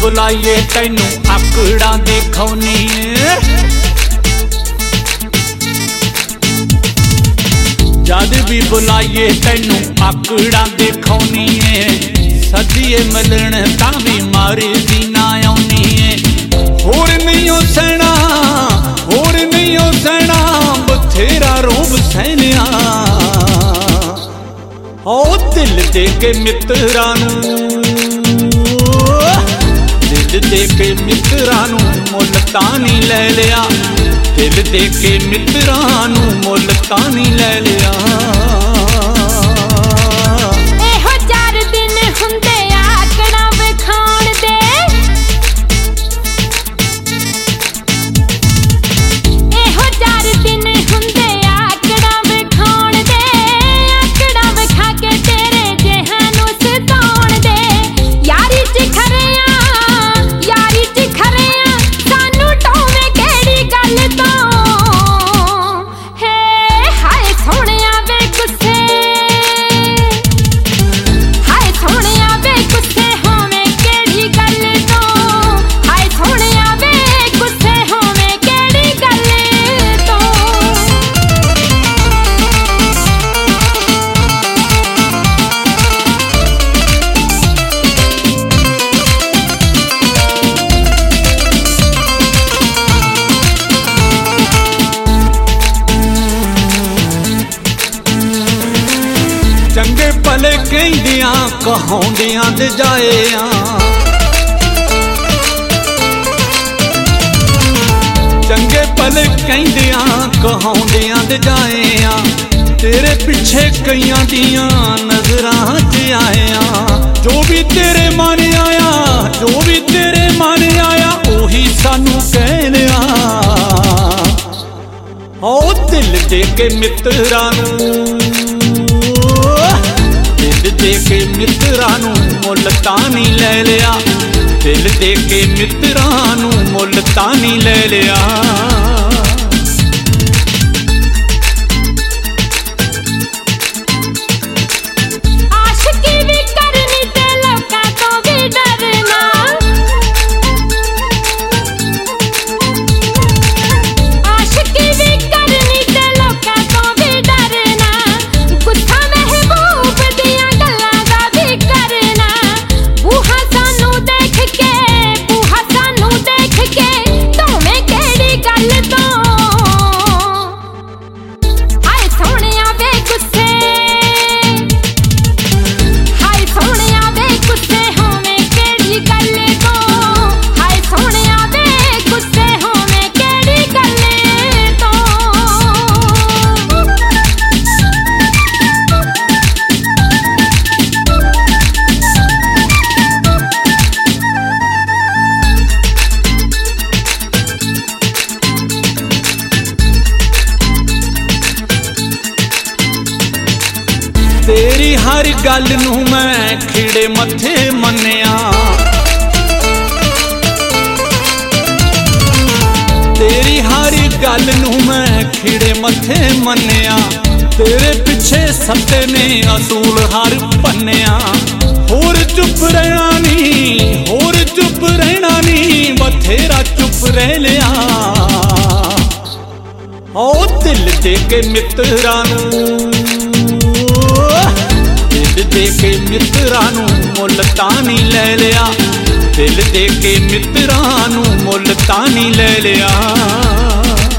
बुलाइए तैनू आकड़ा दिखाउनी जद भी बुलाइए तैनू आकड़ा दिखाउनी सदिए मिलन तावी मारी दी ना आउनी होर नहीं हो सहना होर नहीं हो सहना बथेरा रोब सहनिया ओ दिल दे के मित्रा दिल दे के मित्रा मुल तानी ले लिया दिल दे के मित्रा मुल तानी ले लिया चंगे भले कहदियां कहाउंदियां दे जाए चंगे भले कहदियां कहाउंदियां दे जाए तेरे पिछे कईयां दियां नजरां च आया जो भी तेरे मन आया जो भी तेरे मन आया ओही सानू कहनिया ओ दिल दे के मित्रा दिल दे के मित्रा मुल तानी ले लिया दिल दे के मित्रा मुल तानी ले लिया तेरी हर गल नू मैं खिड़े मथे मन्निया तेरी हर गल नू मैं खिड़े मथे मन्निया तेरे पिछे सत्ते ने असूल हर पन्निया होर चुप रहना नी होर चुप रहना नी बथेरा चुप रह लिया ओ दिल दे के मित्रा दिल दे के मित्रा मुल तानी ले लिया दिल दे के मित्रा मुल तानी ले लिया।